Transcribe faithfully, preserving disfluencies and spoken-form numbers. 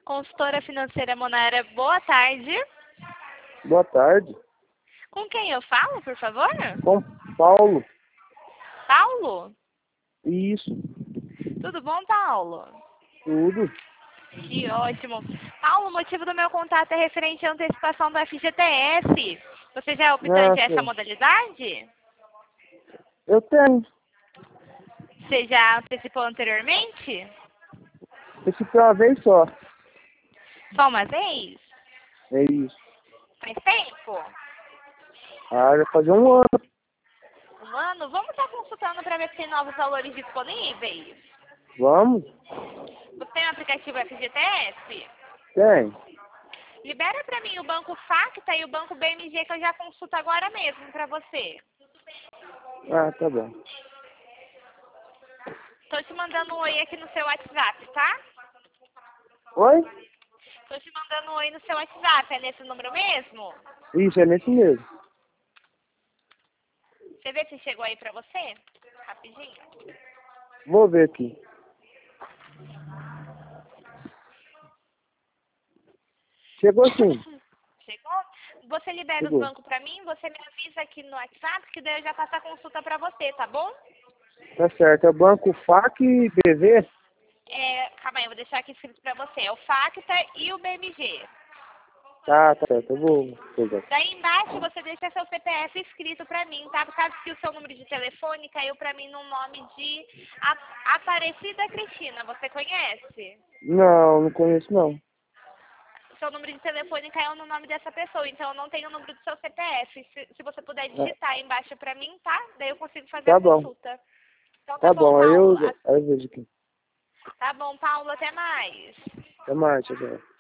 Consultora financeira Monera, boa tarde. Boa tarde. Com quem eu falo, por favor? Com Paulo. Paulo? Isso. Tudo bom, Paulo? Tudo. Que ótimo. Paulo, o motivo do meu contato é referente à antecipação do F G T S. Você já é optante Ah, essa sim. modalidade? Eu tenho. Você já antecipou anteriormente? Esse foi uma vez só. Só uma vez? É isso. Faz tempo? Ah, já fazia um ano. Um ano? Vamos estar consultando para ver se tem novos valores disponíveis? Vamos? Você tem o aplicativo F G T S? Tem. Libera para mim o banco Facta e o banco B M G que eu já consulto agora mesmo para você. Ah, tá bom. Tô te mandando um oi aqui no seu WhatsApp, tá? Oi? Tô te mandando um oi no seu WhatsApp. É nesse número mesmo? Isso, é nesse mesmo. Você vê se chegou aí pra você? Rapidinho. Vou ver aqui. Chegou sim. Chegou? Você libera os Chegou. bancos pra mim, você me avisa aqui no WhatsApp, que daí eu já faço a consulta pra você, tá bom? Tá certo. É Banco F A C e B V? É, calma aí, eu vou deixar aqui escrito pra você. É o Facta e o B M G. Tá, tá certo. Eu vou pegar. Daí embaixo você deixa seu C P F escrito pra mim, tá? Por causa que o seu número de telefone caiu pra mim no nome de A- Aparecida Cristina. Você conhece? Não, não conheço não. Seu número de telefone caiu no nome dessa pessoa, então eu não tenho o número do seu C P F. Se, se você puder Ah, digitar aí embaixo pra mim, tá? Daí eu consigo fazer a tá bom. consulta. Então tá Tá bom, bom. Aí eu, Paulo. aí eu vejo aqui. Tá bom, Paulo. Até mais. Até mais, tchau, tchau.